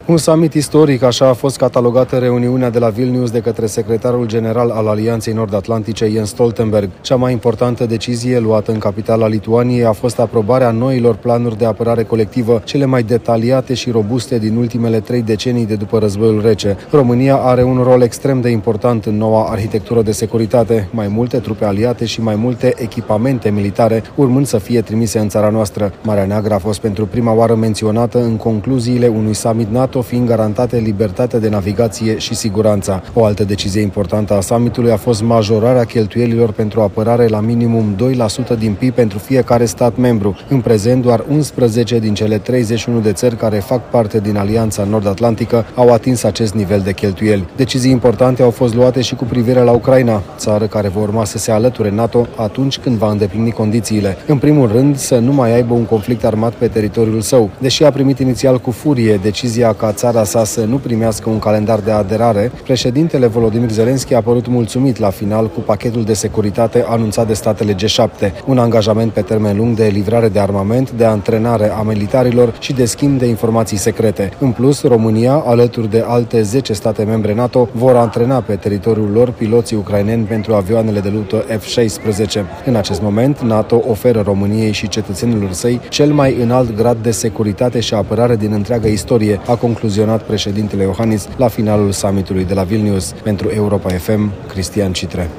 Un summit istoric, așa a fost catalogată reuniunea de la Vilnius de către secretarul general al Alianței Nord-Atlantice, Jens Stoltenberg. Cea mai importantă decizie luată în capitala Lituaniei a fost aprobarea noilor planuri de apărare colectivă, cele mai detaliate și robuste din ultimele 3 decenii de după Războiul Rece. România are un rol extrem de important în noua arhitectură de securitate, mai multe trupe aliate și mai multe echipamente militare urmând să fie trimise în țara noastră. Marea Neagră a fost pentru prima oară menționată în concluziile unui summit NATO, fiind garantate libertatea de navigație și siguranța. O altă decizie importantă a summitului a fost majorarea cheltuielilor pentru apărare la minimum 2% din PIB pentru fiecare stat membru. În prezent, doar 11 din cele 31 de țări care fac parte din Alianța Nord-Atlantică au atins acest nivel de cheltuieli. Decizii importante au fost luate și cu privire la Ucraina, țară care va urma să se alăture NATO atunci când va îndeplini condițiile. În primul rând, să nu mai aibă un conflict armat pe teritoriul său. Deși a primit inițial cu furie decizia ca țara sa să nu primească un calendar de aderare, președintele Volodymyr Zelensky a părut mulțumit la final cu pachetul de securitate anunțat de statele G7, un angajament pe termen lung de livrare de armament, de antrenare a militarilor și de schimb de informații secrete. În plus, România, alături de alte 10 state membre NATO, vor antrena pe teritoriul lor piloții ucraineni pentru avioanele de luptă F-16. În acest moment, NATO oferă României și cetățenilor săi cel mai înalt grad de securitate și apărare din întreaga istorie, a concluzionat președintele Iohannis la finalul summitului de la Vilnius. Pentru Europa FM, Cristian Citre.